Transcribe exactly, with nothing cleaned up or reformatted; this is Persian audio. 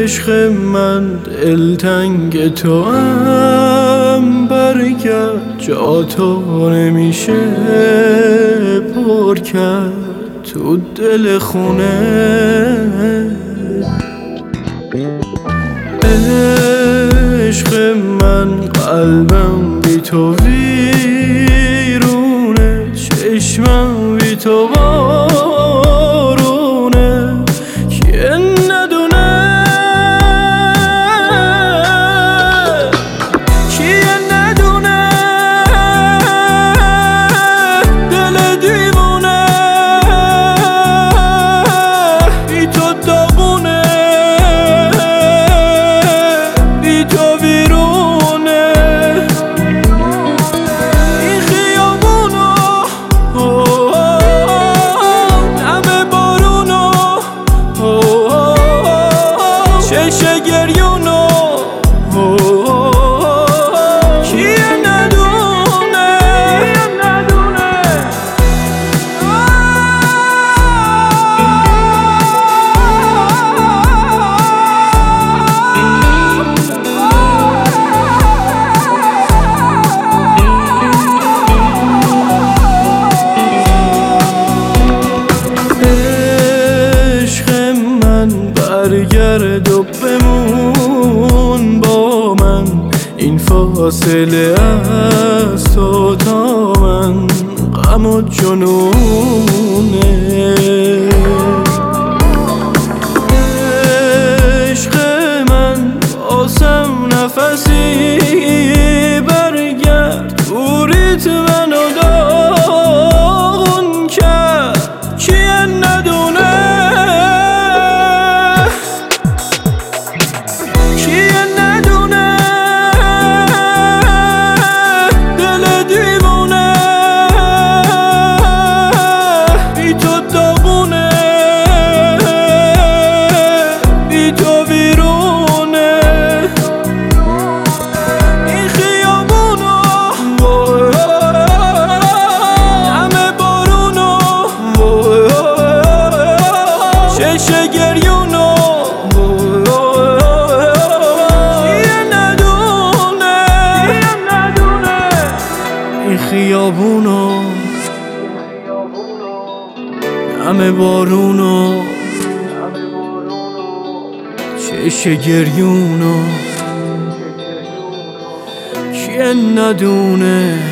عشق من دلتنگ تو هم، برگرد جا تو نمیشه پر کرد تو دل خونه. عشق من قلبم بی تو ویرونه، چشمم بی تو بارونه، کیه ندونه کیه ندونه دل دیوونه بی تو داغونه، بی تو ویرونه. این خیابونو دم بارونو چشم گریونو کیه ندونه عشق من برگرد و بمون با من، این فاصله از تو تا من غم و جنونه. عشق من باسم نفسی برگرد، دوریت منو داغون کرد کیه ندونه کیه ندونه دل دیوونه بی تو داغونه، بی تو ویرونه. این خیابونو همه بارونو چشم گریونو کیه ندونه این خیابونو همه بارونو چشم گریونو کیه ندونه.